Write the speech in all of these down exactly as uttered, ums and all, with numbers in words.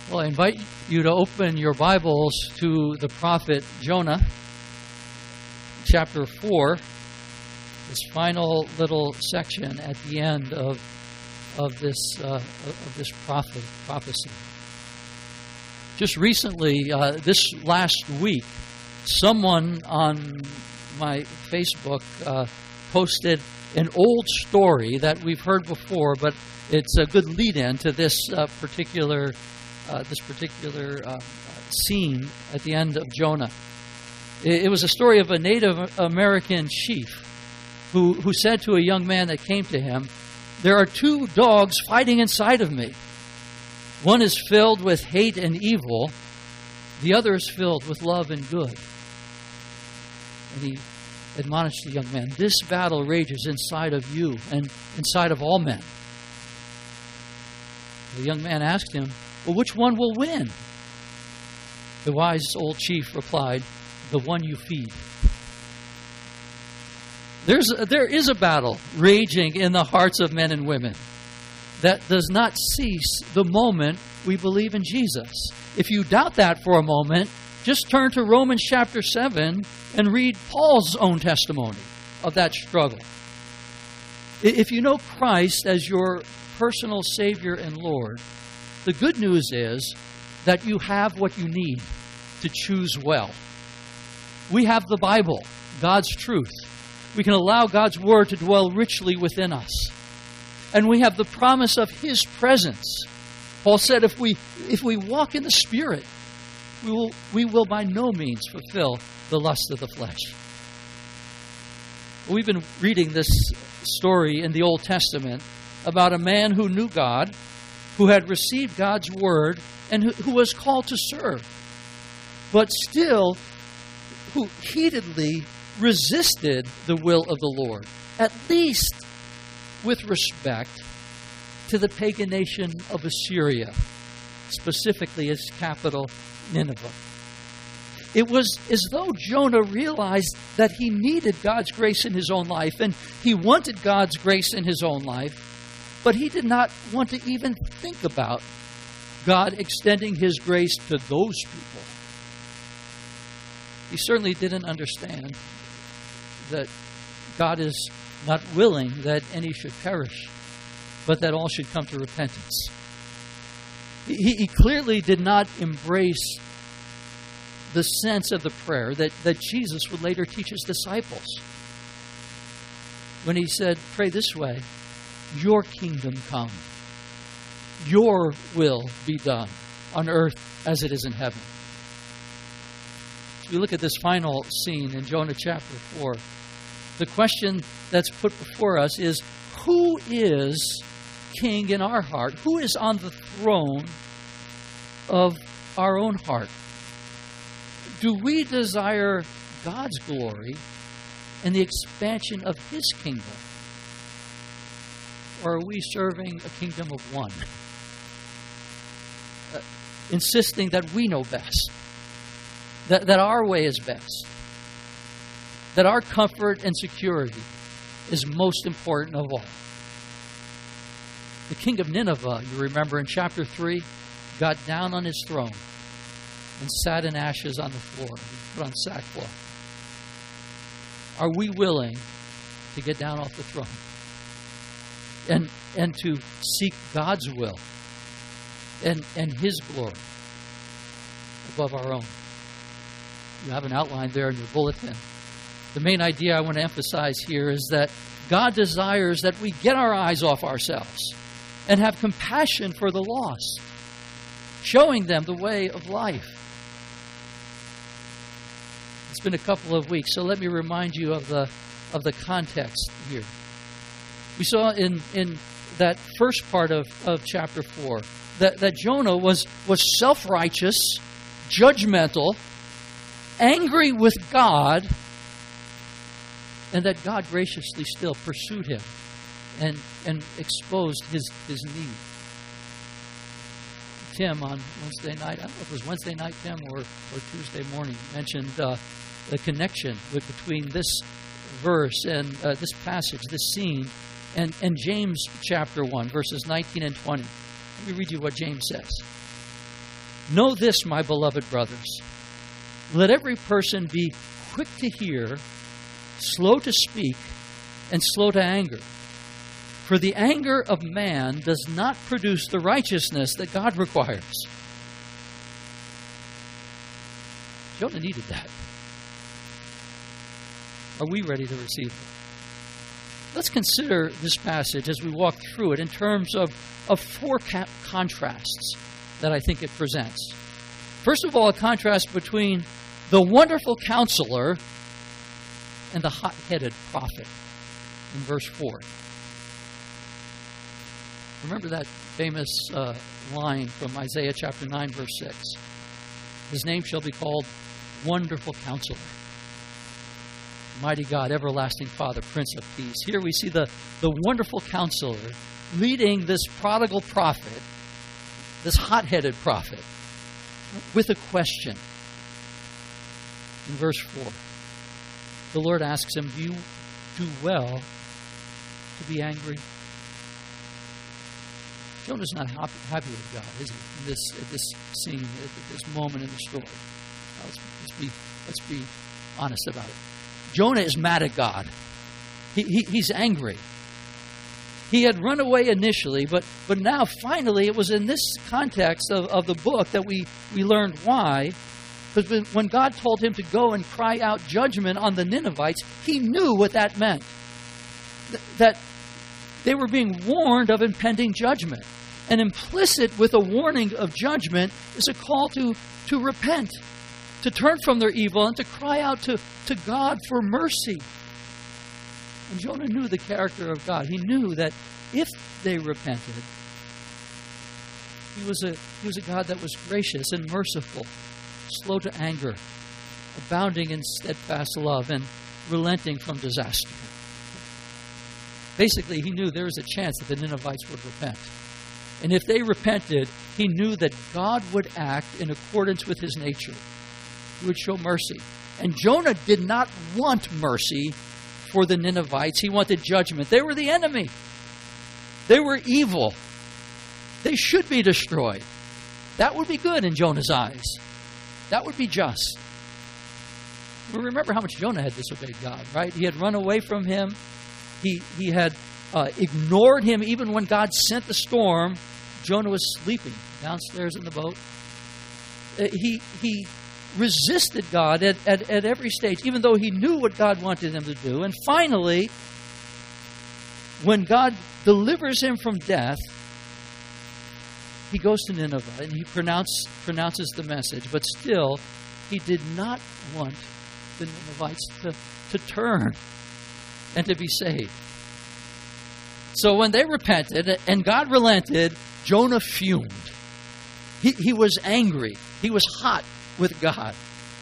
Well, I invite you to open your Bibles to the prophet Jonah, chapter four, this final little section at the end of of this uh, of this prophet prophecy. Just recently, uh, this last week, someone on my Facebook uh, posted an old story that we've heard before, but it's a good lead-in to this uh, particular. Uh, this particular uh, scene at the end of Jonah. It, it was a story of a Native American chief who, who said to a young man that came to him, "There are two dogs fighting inside of me. One is filled with hate and evil. The other is filled with love and good." And he admonished the young man, "This battle rages inside of you and inside of all men." The young man asked him, "Well, which one will win?" The wise old chief replied, "The one you feed." There's a, there is a battle raging in the hearts of men and women that does not cease the moment we believe in Jesus. If you doubt that for a moment, just turn to Romans chapter seven and read Paul's own testimony of that struggle. If you know Christ as your personal Savior and Lord, the good news is that you have what you need to choose well. We have the Bible, God's truth. We can allow God's Word to dwell richly within us. And we have the promise of His presence. Paul said if we if we walk in the Spirit, we will, we will by no means fulfill the lust of the flesh. We've been reading this story in the Old Testament about a man who knew God, who had received God's word, and who, who was called to serve, but still who heatedly resisted the will of the Lord, at least with respect to the pagan nation of Assyria, specifically its capital, Nineveh. It was as though Jonah realized that he needed God's grace in his own life, and he wanted God's grace in his own life, but he did not want to even think about God extending His grace to those people. He certainly didn't understand that God is not willing that any should perish, but that all should come to repentance. He, he clearly did not embrace the sense of the prayer that, that Jesus would later teach His disciples when He said, "Pray this way, your kingdom come, your will be done on earth as it is in heaven." As we look at this final scene in Jonah chapter four, the question that's put before us is, who is king in our heart? Who is on the throne of our own heart? Do we desire God's glory and the expansion of His kingdom? Or are we serving a kingdom of one? Uh, insisting that we know best. That, that our way is best. That our comfort and security is most important of all. The king of Nineveh, you remember in chapter three, got down on his throne and sat in ashes on the floor. He put on sackcloth. Are we willing to get down off the throne? And and to seek God's will and, and His glory above our own. You have an outline there in your bulletin. The main idea I want to emphasize here is that God desires that we get our eyes off ourselves and have compassion for the lost, showing them the way of life. It's been a couple of weeks, so let me remind you of the of the context here. We saw in, in that first part of, of chapter four that, that Jonah was, was self-righteous, judgmental, angry with God, and that God graciously still pursued him and, and exposed his, his need. Tim on Wednesday night, I don't know if it was Wednesday night, Tim, or, or Tuesday morning, mentioned uh, the connection with, between this verse and uh, this passage, this scene, and, and James chapter one, verses nineteen and twenty. Let me read you what James says. Know this, my beloved brothers. Let every person be quick to hear, slow to speak, and slow to anger. For the anger of man does not produce the righteousness that God requires. Jonah needed that. Are we ready to receive it? Let's consider this passage as we walk through it in terms of, of four ca- contrasts that I think it presents. First of all, a contrast between the wonderful counselor and the hot-headed prophet in verse four. Remember that famous uh, line from Isaiah chapter nine, verse six. His name shall be called Wonderful Counselor, Mighty God, Everlasting Father, Prince of Peace. Here we see the, the wonderful counselor leading this prodigal prophet, this hot-headed prophet, with a question. In verse four, the Lord asks him, do you do well to be angry? Jonah's not happy with God, is he? In this, at this scene, at this moment in the story. Let's, let's, be, let's be honest about it. Jonah is mad at God. He, he, he's angry. He had run away initially, but, but now finally it was in this context of, of the book that we, we learned why. Because when God told him to go and cry out judgment on the Ninevites, he knew what that meant. Th- that they were being warned of impending judgment. And implicit with a warning of judgment is a call to, to repent, to turn from their evil and to cry out to, to God for mercy. And Jonah knew the character of God. He knew that if they repented, he was a, he was a God that was gracious and merciful, slow to anger, abounding in steadfast love, and relenting from disaster. Basically, he knew there was a chance that the Ninevites would repent. And if they repented, he knew that God would act in accordance with his nature. He would show mercy. And Jonah did not want mercy for the Ninevites. He wanted judgment. They were the enemy. They were evil. They should be destroyed. That would be good in Jonah's eyes. That would be just. But remember how much Jonah had disobeyed God, right? He had run away from him. He, he had uh, ignored him even when God sent the storm. Jonah was sleeping downstairs in the boat. Uh, he, he resisted God at, at, at every stage, even though he knew what God wanted him to do. And finally, when God delivers him from death, he goes to Nineveh and he pronounce, pronounces the message. But still, he did not want the Ninevites to, to turn and to be saved. So when they repented and God relented, Jonah fumed. He, he was angry. He was hot with God.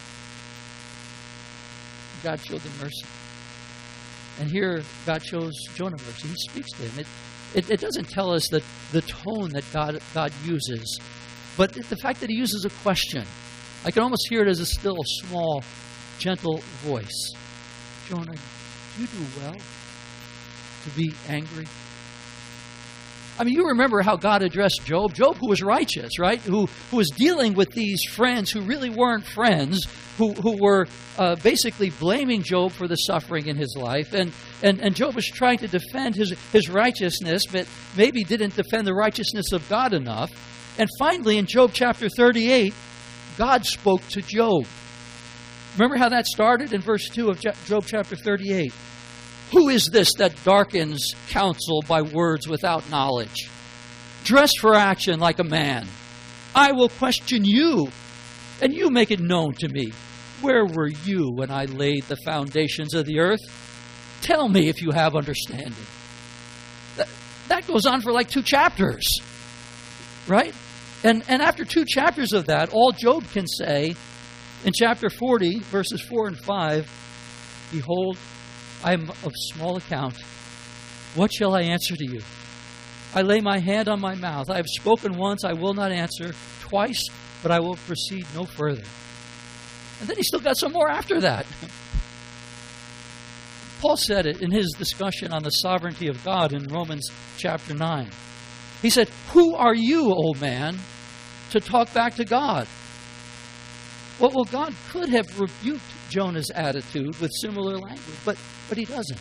God showed him mercy. And here, God shows Jonah mercy. He speaks to him. It, it, it doesn't tell us that the tone that God, God uses, but the fact that he uses a question. I can almost hear it as a still, small, gentle voice. Jonah, do you do well to be angry? I mean, you remember how God addressed Job. Job, who was righteous, right? Who, who was dealing with these friends who really weren't friends, who, who were uh, basically blaming Job for the suffering in his life. And, and, and Job was trying to defend his, his righteousness, but maybe didn't defend the righteousness of God enough. And finally, in Job chapter thirty-eight, God spoke to Job. Remember how that started in verse two of Job chapter thirty-eight? Who is this that darkens counsel by words without knowledge? Dress for action like a man. I will question you, and you make it known to me. Where were you when I laid the foundations of the earth? Tell me if you have understanding. That, that goes on for like two chapters, right? And, and after two chapters of that, all Job can say in chapter forty, verses four and five, behold, I am of small account. What shall I answer to you? I lay my hand on my mouth. I have spoken once, I will not answer. Twice, but I will proceed no further. And then he still got some more after that. Paul said it in his discussion on the sovereignty of God in Romans chapter nine. He said, who are you, O man, to talk back to God. Well, well, God could have rebuked Jonah's attitude with similar language, but, but he doesn't.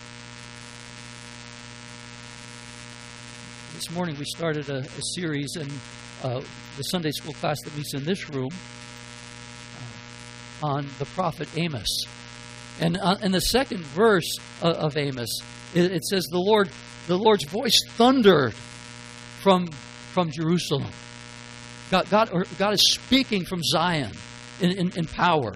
This morning we started a, a series in uh, the Sunday school class that meets in this room uh, on the prophet Amos. And uh, in the second verse of, of Amos, it, it says, "The Lord, the Lord's voice thundered from from Jerusalem." God, God, or God is speaking from Zion in, in, in power.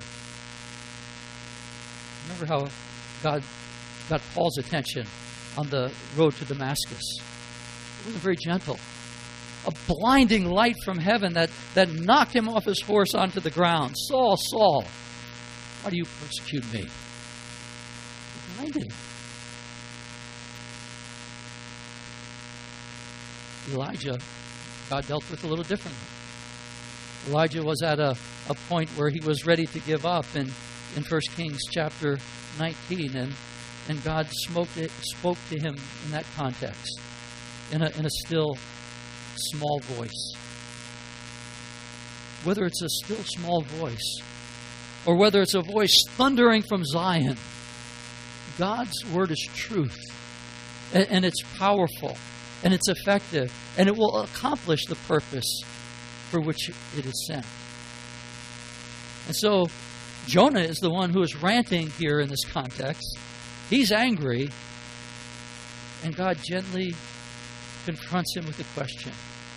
Remember how God got Paul's attention on the road to Damascus? It wasn't very gentle. A blinding light from heaven that, that knocked him off his horse onto the ground. "Saul, Saul, why do you persecute me?" It blinded him. Elijah, God dealt with a little differently. Elijah was at a, a point where he was ready to give up in, in First Kings chapter nineteen, and, and God spoke to, spoke to him in that context, in a, in a still, small voice. Whether it's a still, small voice, or whether it's a voice thundering from Zion, God's word is truth, and, and it's powerful, and it's effective, and it will accomplish the purpose for which it is sent. And so, Jonah is the one who is ranting here in this context. He's angry, and God gently confronts him with a question.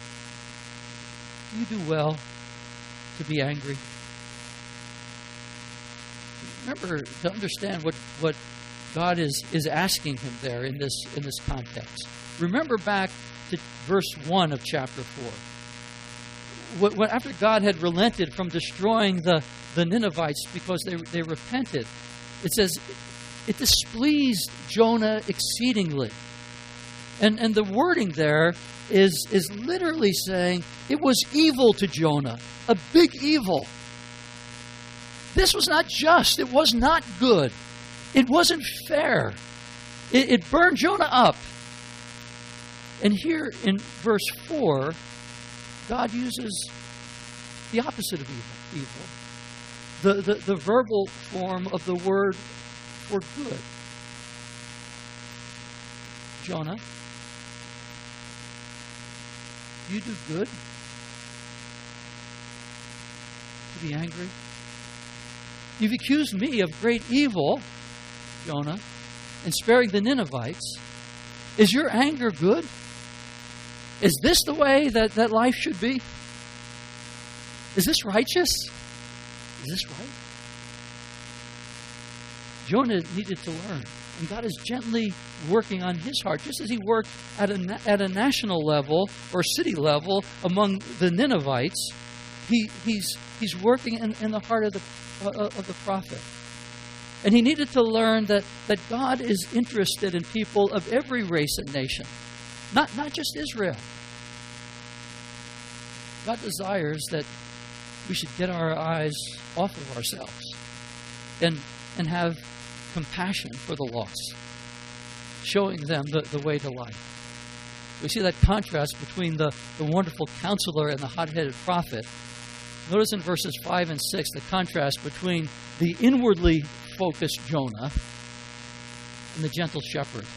Do you do well to be angry? Remember, to understand what, what God is, is asking him there in this in this context. Remember back to verse one of chapter four. What, what, after God had relented from destroying the, the Ninevites because they, they repented, it says, it displeased Jonah exceedingly. And and the wording there is, is literally saying it was evil to Jonah, a big evil. This was not just. It was not good. It wasn't fair. It, it burned Jonah up. And here in verse four, God uses the opposite of evil. evil. The, the, the verbal form of the word for good. Jonah, do you do good to be angry? You've accused me of great evil, Jonah, in sparing the Ninevites. Is your anger good? Is this the way that, that life should be? Is this righteous? Is this right? Jonah needed to learn. And God is gently working on his heart, just as he worked at a, at a national level or city level among the Ninevites. He, he's, he's working in, in the heart of the, uh, of the prophet. And he needed to learn that, that God is interested in people of every race and nation, not, not just Israel. God desires that we should get our eyes off of ourselves and, and have compassion for the lost, showing them the, the way to life. We see that contrast between the, the wonderful counselor and the hot-headed prophet. Notice in verses five and six the contrast between the inwardly focused Jonah and the gentle shepherd.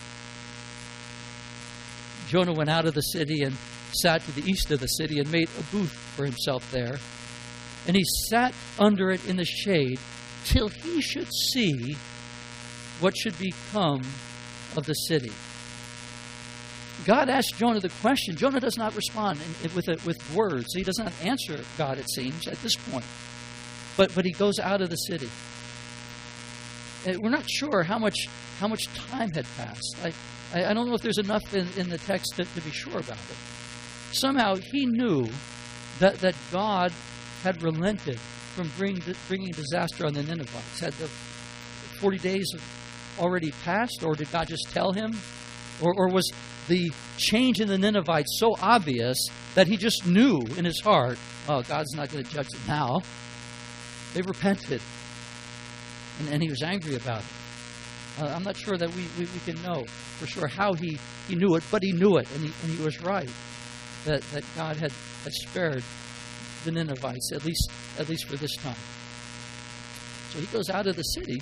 Jonah went out of the city and sat to the east of the city and made a booth for himself there. And he sat under it in the shade till he should see what should become of the city. God asked Jonah the question. Jonah does not respond in, with a, with words. He does not answer God, it seems, at this point. But but he goes out of the city. And we're not sure how much how much time had passed. I, I, I don't know if there's enough in, in the text to, to be sure about it. Somehow he knew that, that God had relented from bring, bringing disaster on the Ninevites. Had the forty days already passed, or did God just tell him? Or, or was the change in the Ninevites so obvious that he just knew in his heart, oh, God's not going to judge them now. They repented. And, and he was angry about it. Uh, I'm not sure that we, we, we can know for sure how he, he knew it, but he knew it, and he, and he was right. That, that God had, has spared the Ninevites, at least, at least for this time. So he goes out of the city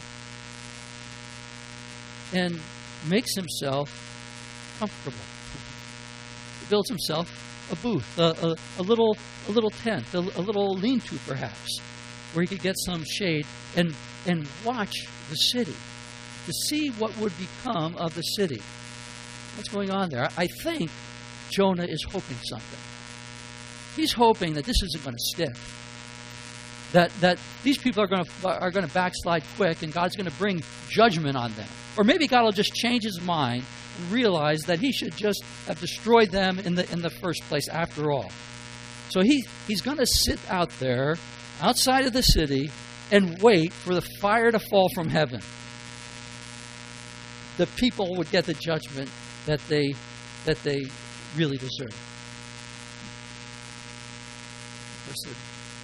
and makes himself comfortable. He builds himself a booth, a, a, a little a little tent, a, a little lean-to perhaps, where he could get some shade and and watch the city to see what would become of the city. What's going on there? I think Jonah is hoping something. He's hoping that this isn't going to stick. That that these people are going to are going to backslide quick, and God's going to bring judgment on them. Or maybe God will just change his mind and realize that he should just have destroyed them in the in the first place after all. So he, he's going to sit out there outside of the city and wait for the fire to fall from heaven. The people would get the judgment that they that they really deserve. Of course,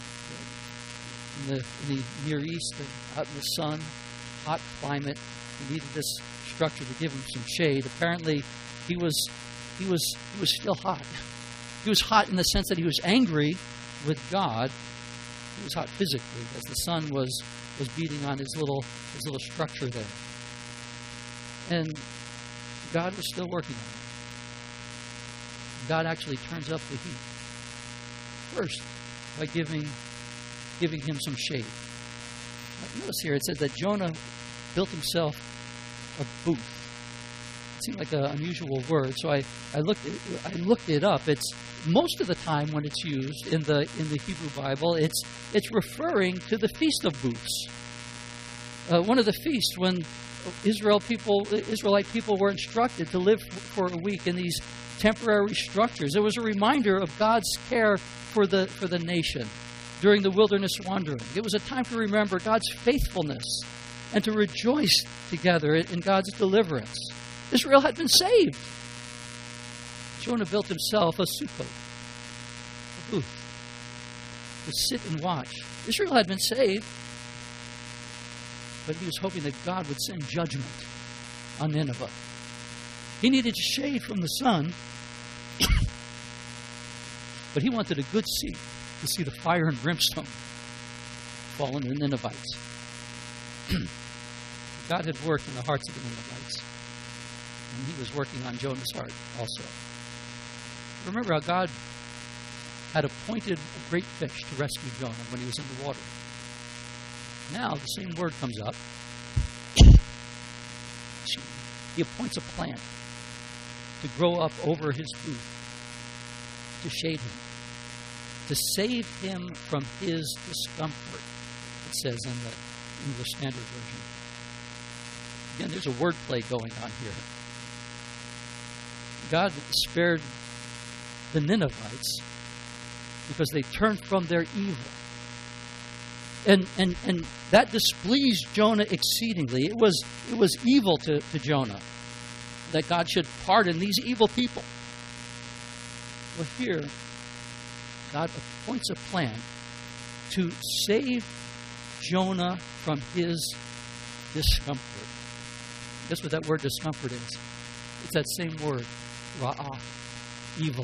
in the, in the Near East, out in the sun, hot climate, he needed this structure to give him some shade. Apparently, he was he was he was still hot. He was hot in the sense that he was angry with God. He was hot physically, as the sun was was beating on his little his little structure there. And God was still working on him. God actually turns up the heat first by giving giving him some shade. Notice here it says that Jonah built himself a booth. It seemed like an unusual word, so I, I looked it, I looked it up. It's most of the time when it's used in the in the Hebrew Bible, it's it's referring to the Feast of Booths. Uh, one of the feasts when Israel people Israelite people were instructed to live for a week in these temporary structures. It was a reminder of God's care for the for the nation during the wilderness wandering. It was a time to remember God's faithfulness and to rejoice together in God's deliverance. Israel had been saved. Jonah built himself a sukkah, a booth, to sit and watch. Israel had been saved, but he was hoping that God would send judgment on Nineveh. He needed shade from the sun, but he wanted a good seat to see the fire and brimstone fall on the Ninevites. God had worked in the hearts of the Ninevites, and he was working on Jonah's heart also. Remember how God had appointed a great fish to rescue Jonah when he was in the water. Now the same word comes up. He appoints a plant to grow up over his booth, to shade him, to save him from his discomfort, it says in the English Standard Version. Again, there's a wordplay going on here. God spared the Ninevites because they turned from their evil. And and and that displeased Jonah exceedingly. It was it was evil to, to Jonah that God should pardon these evil people. Well, here, God appoints a plan to save Jonah from his discomfort. Guess what that word discomfort is? It's that same word, ra'ah, evil.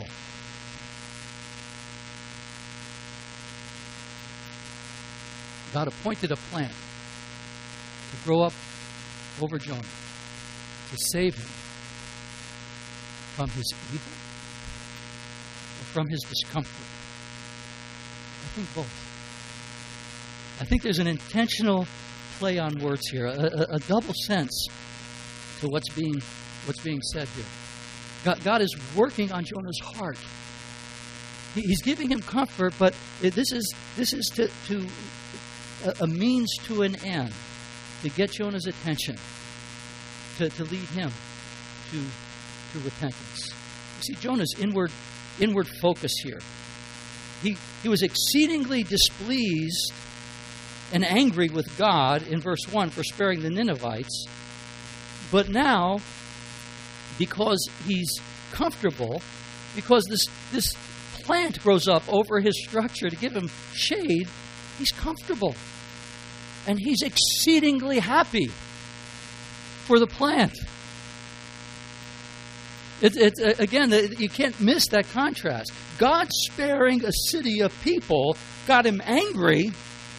God appointed a plan to grow up over Jonah, to save him from his evil or from his discomfort. I think both. I think there's an intentional play on words here, a, a, a double sense to what's being what's being said here. God, God is working on Jonah's heart. He, he's giving him comfort, but this is this is to, to a, a means to an end, to get Jonah's attention, to, to lead him to, to repentance. You see, Jonah's inward inward focus here. He he was exceedingly displeased and angry with God in verse one for sparing the Ninevites. But now, because he's comfortable, because this, this plant grows up over his structure to give him shade, he's comfortable. And he's exceedingly happy for the plant. It, it, again, you can't miss that contrast. God sparing a city of people got him angry.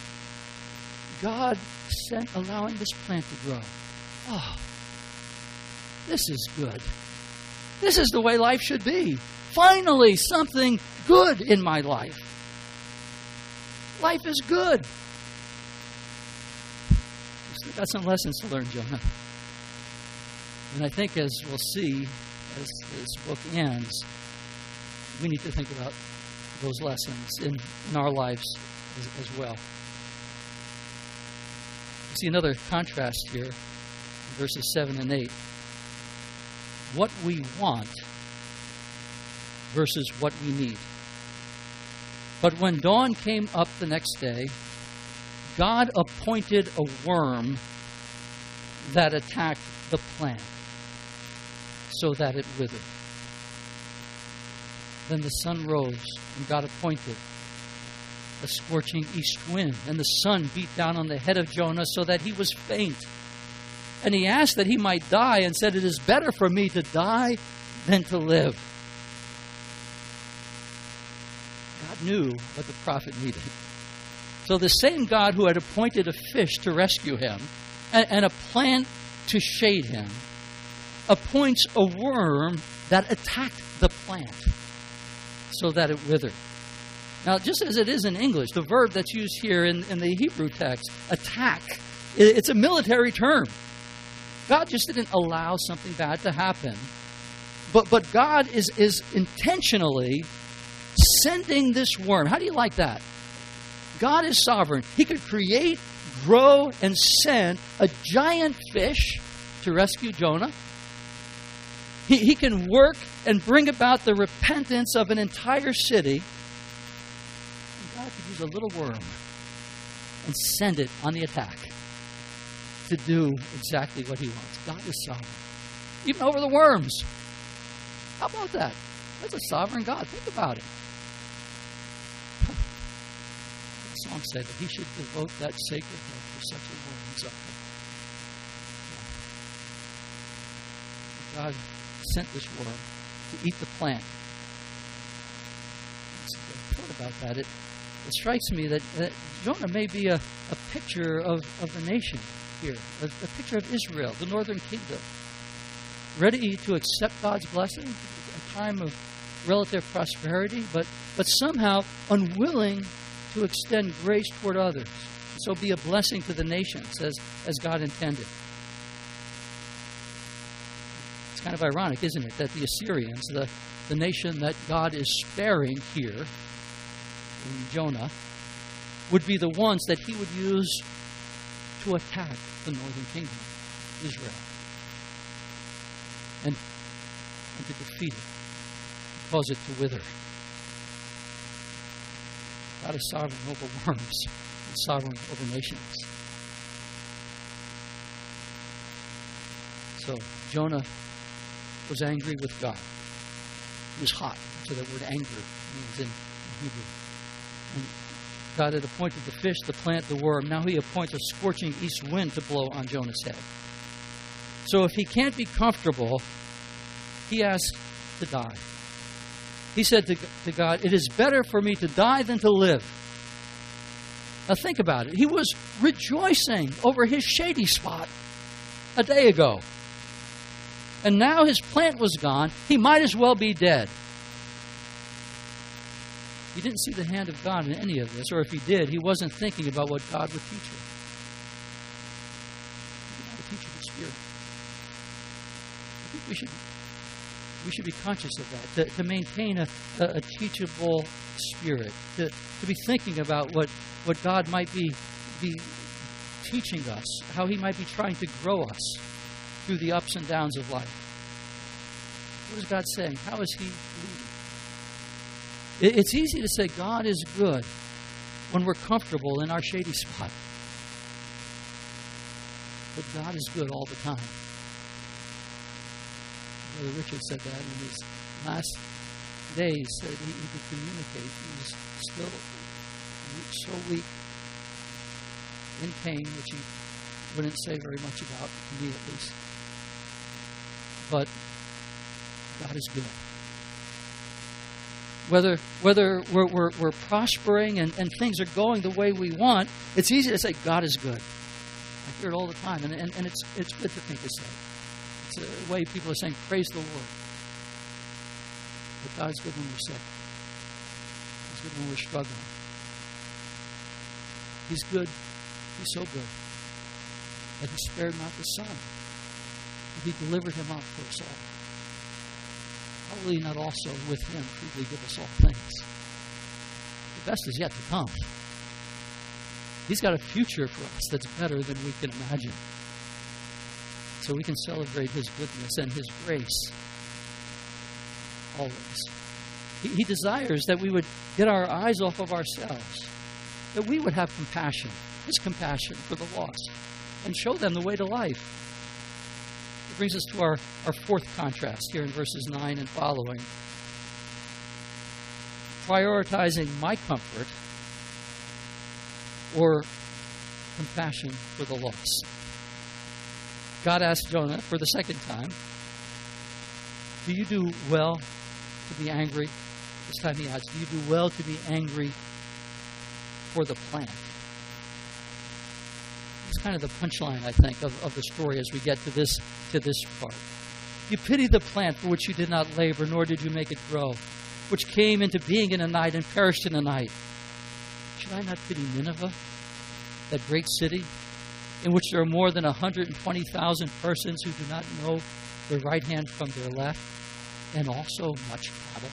God sent, allowing this plant to grow. Oh, this is good. This is the way life should be. Finally, something good in my life. Life is good. We've got some lessons to learn, Jonah. And I think, as we'll see, as this book ends, we need to think about those lessons in, in our lives as, as well. You see another contrast here in verses seven and eight. What we want versus what we need. But when dawn came up the next day, God appointed a worm that attacked the plant so that it withered. Then the sun rose, and God appointed a scorching east wind, and the sun beat down on the head of Jonah so that he was faint. And he asked that he might die, and said, "It is better for me to die than to live." God knew what the prophet needed. So the same God who had appointed a fish to rescue him and, and a plant to shade him appoints a worm that attacked the plant so that it withered. Now, just as it is in English, the verb that's used here in, in the Hebrew text, attack, it's a military term. God just didn't allow something bad to happen. But but God is, is intentionally sending this worm. How do you like that? God is sovereign. He could create, grow, and send a giant fish to rescue Jonah. He, he can work and bring about the repentance of an entire city. And God could use a little worm and send it on the attack to do exactly what he wants. God is sovereign. Even over the worms. How about that? That's a sovereign God. Think about it. The song said that he should devote that sacred head for such a worm as I. God sent this worm to eat the plant. I thought about that. It, it strikes me that, that Jonah may be a, a picture of, of the nation here, a, a picture of Israel, the northern kingdom, ready to accept God's blessing, a time of relative prosperity, but, but somehow unwilling to extend grace toward others, so be a blessing to the nations as, as God intended. It's kind of ironic, isn't it, that the Assyrians, the, the nation that God is sparing here in Jonah, would be the ones that he would use to attack the northern kingdom, Israel, and, and to defeat it, cause it to wither. God is sovereign over worms and sovereign over nations. So Jonah was angry with God. He was hot. So that word anger means in, in Hebrew. And God had appointed the fish, the plant, the worm. Now he appoints a scorching east wind to blow on Jonah's head. So if he can't be comfortable, he asks to die. He said to, to God, "It is better for me to die than to live." Now think about it. He was rejoicing over his shady spot a day ago. And now his plant was gone. He might as well be dead. He didn't see the hand of God in any of this, or if he did, he wasn't thinking about what God would teach him. He would teach him the Spirit. I think we should we should be conscious of that, to, to maintain a, a, a teachable spirit, to, to be thinking about what, what God might be, be teaching us, how he might be trying to grow us through the ups and downs of life. What is God saying? How is he leading? It's easy to say God is good when we're comfortable in our shady spot. But God is good all the time. Brother Richard said that in his last days, that he, he could communicate. He was still so weak, in pain, which he wouldn't say very much about, to me at least. But God is good. Whether whether we're, we're, we're prospering and, and things are going the way we want, it's easy to say, God is good. I hear it all the time, and, and, and it's it's good for me to say. It's a way people are saying, praise the Lord. But God's good when we're sick. He's good when we're struggling. He's good. He's so good that He spared not the Son, but He delivered Him up for us all. How will He not also with Him freely give us all things? The best is yet to come. He's got a future for us that's better than we can imagine. So we can celebrate His goodness and His grace always. He, he desires that we would get our eyes off of ourselves, that we would have compassion, His compassion for the lost, and show them the way to life. It brings us to our, our fourth contrast here in verses nine and following. Prioritizing my comfort or compassion for the lost. God asked Jonah for the second time, do you do well to be angry? This time he adds, do you do well to be angry for the plant? It's kind of the punchline, I think, of, of the story as we get to this to this part. You pity the plant for which you did not labor, nor did you make it grow, which came into being in a night and perished in a night. Should I not pity Nineveh, that great city, in which there are more than one hundred twenty thousand persons who do not know their right hand from their left, and also much cattle?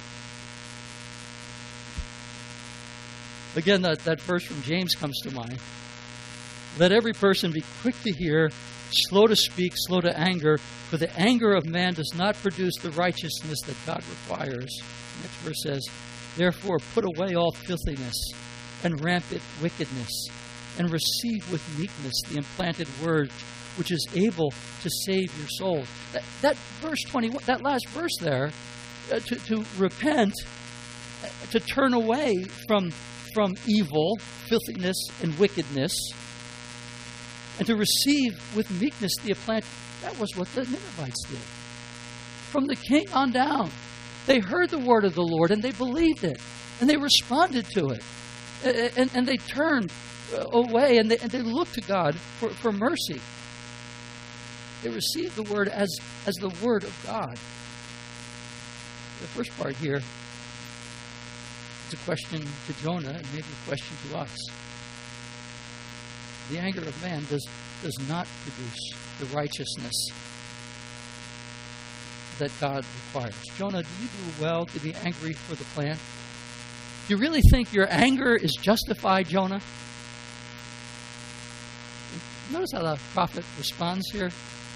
Again, that, that verse from James comes to mind. Let every person be quick to hear, slow to speak, slow to anger, for the anger of man does not produce the righteousness that God requires. The next verse says, therefore put away all filthiness and rampant wickedness, and receive with meekness the implanted word, which is able to save your soul. That, that verse twenty-one, that last verse there, uh, to, to repent, uh, to turn away from, from evil, filthiness, and wickedness, and to receive with meekness the implanted, that was what the Ninevites did. From the king on down, they heard the word of the Lord, and they believed it, and they responded to it, and, and, and they turned away, and they, and they looked to God for, for mercy. They received the word as, as the word of God. The first part here is a question to Jonah and maybe a question to us. The anger of man does, does not produce the righteousness that God requires. Jonah, do you do well to be angry for the plant? Do you really think your anger is justified, Jonah? Notice how the prophet responds here.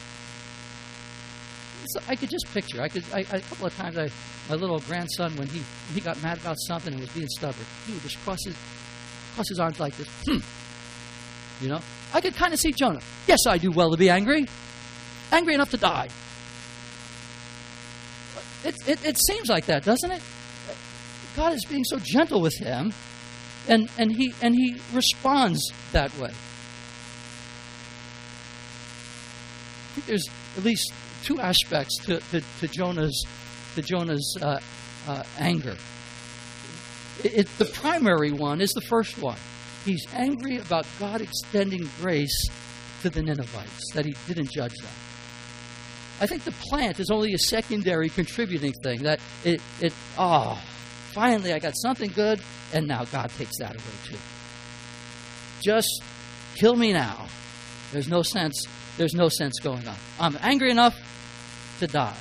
So I could just picture. I could. I, I, a couple of times, I, my little grandson, when he when he got mad about something and was being stubborn, he would just cross his cross his arms like this. Hmm. You know, I could kind of see Jonah. Yes, I do well to be angry, angry enough to die. It it, it seems like that, doesn't it? God is being so gentle with him, and and he and he responds that way. I think there's at least two aspects to, to, to Jonah's to Jonah's uh, uh, anger. It, it, the primary one is the first one. He's angry about God extending grace to the Ninevites, that He didn't judge them. I think the plant is only a secondary contributing thing. That it it oh, finally I got something good, and now God takes that away too. Just kill me now. There's no sense. There's no sense going on. I'm angry enough to die.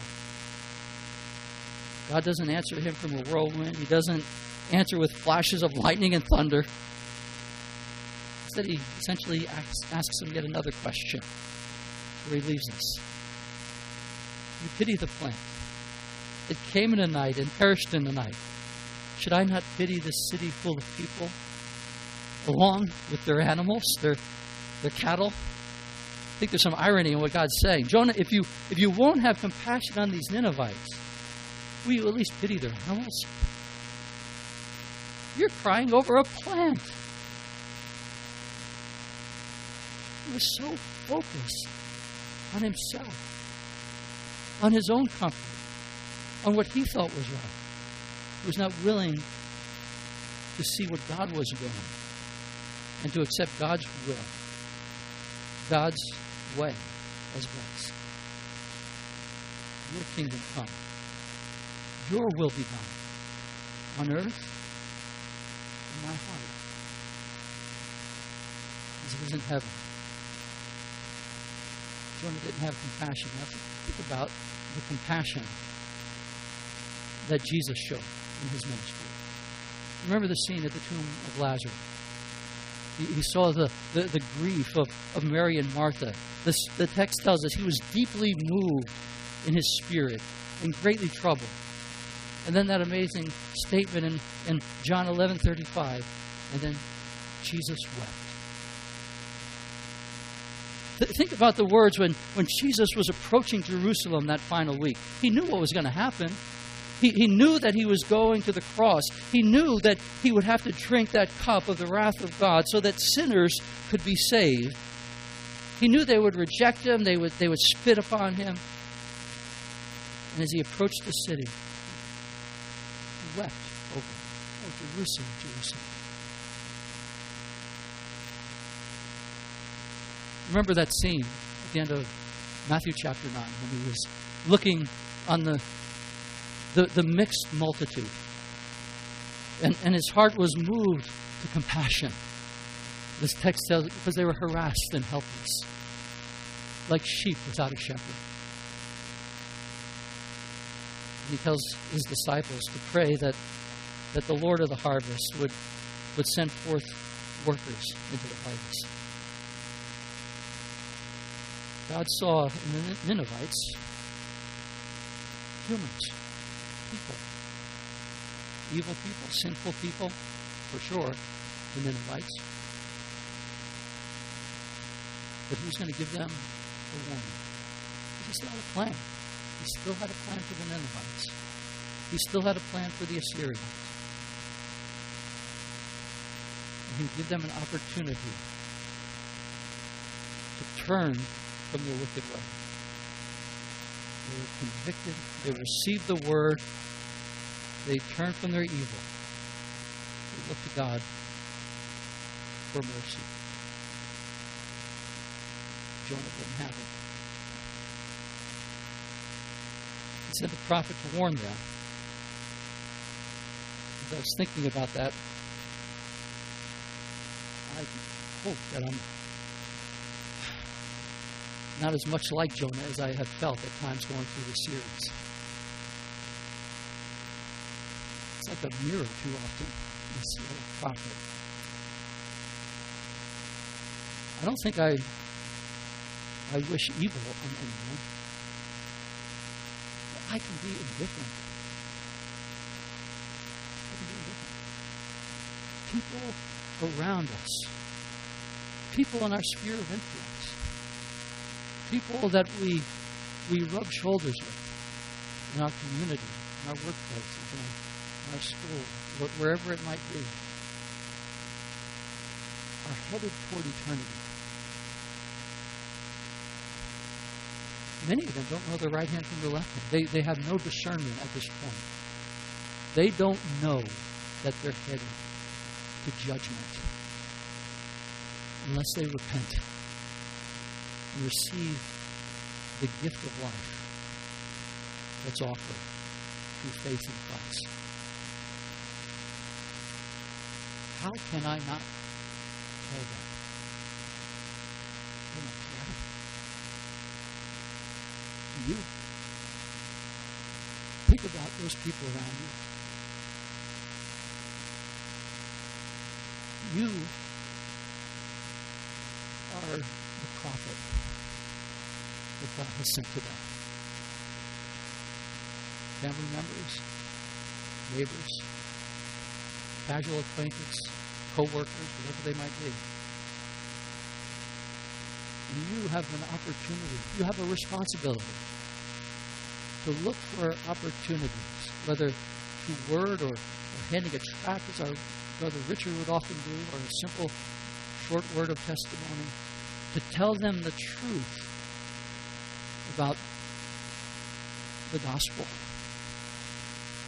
God doesn't answer him from a whirlwind. He doesn't answer with flashes of lightning and thunder. Instead, he essentially asks, asks him yet another question, where he leaves us. You pity the plant. It came in a night and perished in the night. Should I not pity this city full of people, along with their animals, their their cattle? I think there's some irony in what God's saying. Jonah, if you if you won't have compassion on these Ninevites, will you at least pity their animals? You're crying over a plant. He was so focused on himself, on his own comfort, on what he thought was right. He was not willing to see what God was doing and to accept God's will, God's way as best. Your kingdom come. Your will be done on earth in my heart as it is in heaven. Jonah didn't have compassion. Now think about the compassion that Jesus showed in his ministry. Remember the scene at the tomb of Lazarus. He, he saw the, the, the grief of, of Mary and Martha. This, the text tells us he was deeply moved in his spirit and greatly troubled. And then that amazing statement in, in John eleven thirty-five. And then Jesus wept. Th- think about the words when, when Jesus was approaching Jerusalem that final week. He knew what was going to happen. He, he knew that he was going to the cross. He knew that he would have to drink that cup of the wrath of God so that sinners could be saved. He knew they would reject him. They would, they would spit upon him. And as he approached the city, he wept over, oh, Jerusalem, Jerusalem. Remember that scene at the end of Matthew chapter nine when he was looking on the the, the mixed multitude. And, and his heart was moved to compassion. This text tells it because they were harassed and helpless, like sheep without a shepherd. And he tells his disciples to pray that, that the Lord of the harvest would, would send forth workers into the harvest. God saw in the Ninevites humans, people, evil people, sinful people, for sure, the Ninevites. But he was going to give them a warning. He still had a plan. He still had a plan for the Ninevites. He still had a plan for the Assyrians. And he would give them an opportunity to turn from their wicked way. They were convicted. They received the word. They turned from their evil. They looked to God for mercy. Jonah didn't have it. He sent a prophet to warn them. As I was thinking about that, I hope that I'm not as much like Jonah as I have felt at times going through this series. It's like a mirror too often, this little prophet. I don't think I I wish evil on anyone. But I can be indifferent. I can be indifferent. People around us, people in our sphere of influence, people that we we rub shoulders with in our community, in our workplaces, in our school, wherever it might be, are headed toward eternity. Many of them don't know the right hand from the left hand. They, they have no discernment at this point. They don't know that they're headed to judgment unless they repent and receive the gift of life that's offered through faith in Christ. How can I not tell them? Oh my God. You. Think about those people around you. You are the prophet that God has sent to them. Family members, neighbors, casual acquaintance, co-workers, whatever they might be. And you have an opportunity, you have a responsibility to look for opportunities, whether through word or, or handing a tract, as our brother Richard would often do, or a simple short word of testimony, to tell them the truth about the gospel,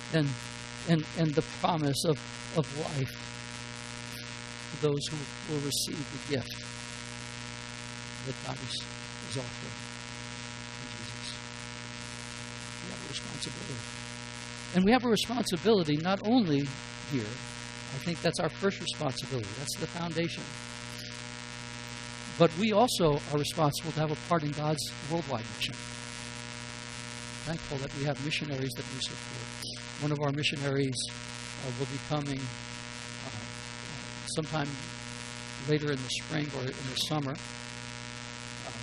and and and the promise of, of life to those who will receive the gift that God is, is offering in Jesus. We have a responsibility. And we have a responsibility not only here. I think that's our first responsibility. That's the foundation. But we also are responsible to have a part in God's worldwide mission. Thankful that we have missionaries that we support. One of our missionaries uh, will be coming uh, sometime later in the spring or in the summer, uh,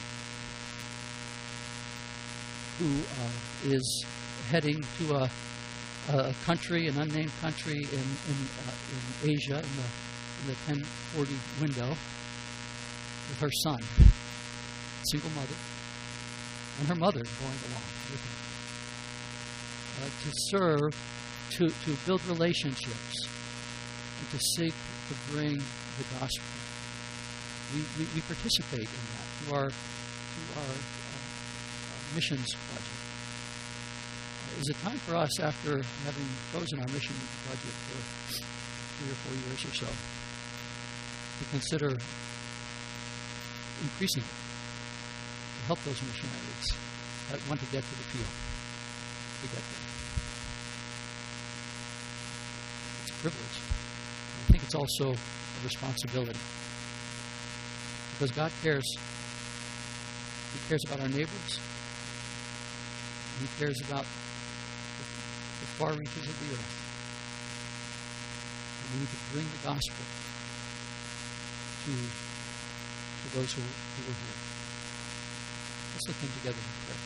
who uh, is heading to a, a country, an unnamed country in in, uh, in Asia, in the in the ten forty window, with her son, single mother, and her mother going along with her. Uh, to serve, to, to build relationships, and to seek to bring the gospel. We, we, we participate in that through our, through our, uh, our missions budget. Uh, is it time for us, after having frozen our mission budget for three or four years or so, to consider increasing it to help those missionaries that want to get to the field, to get there? It's a privilege. I think it's also a responsibility, because God cares. He cares about our neighbors. He cares about the, the far reaches of the earth. And we need to bring the gospel to, to those who, who are here. Let's look in together in prayer.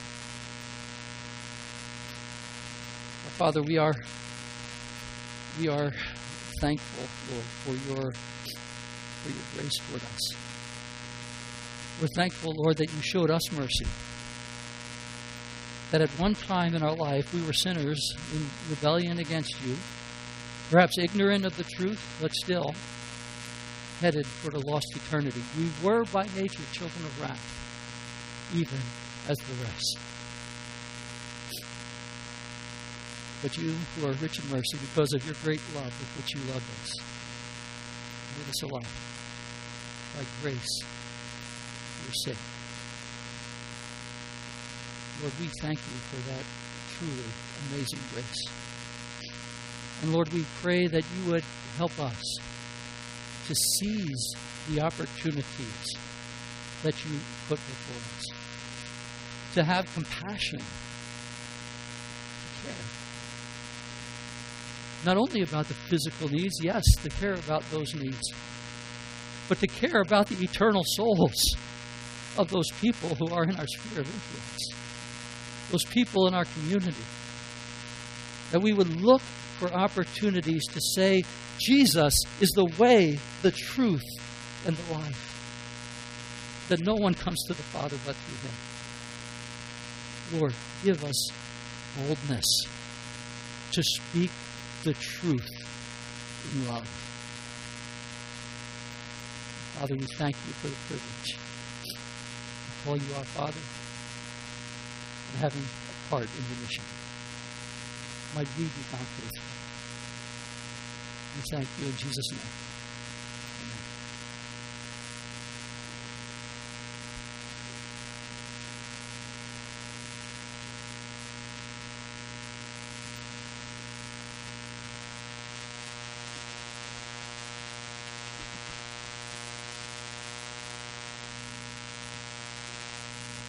Our Father, we are we are thankful, Lord, for your for your grace toward us. We're thankful, Lord, that you showed us mercy. That at one time in our life we were sinners in rebellion against you, perhaps ignorant of the truth, but still headed toward a lost eternity. We were by nature children of wrath, even as the rest. But you, who are rich in mercy, because of your great love with which you loved us, made us alive by grace for your sake. Lord, we thank you for that truly amazing grace. And Lord, we pray that you would help us to seize the opportunities that you put before us, to have compassion, to care. Not only about the physical needs, yes, to care about those needs, but to care about the eternal souls of those people who are in our sphere of influence, those people in our community. That we would look for opportunities to say, Jesus is the way, the truth, and the life. That no one comes to the Father but through him. Lord, give us boldness to speak the truth in love. Father, we thank you for the privilege to call you our Father and having a part in the mission. Might we be found faithful. We thank you in Jesus' name.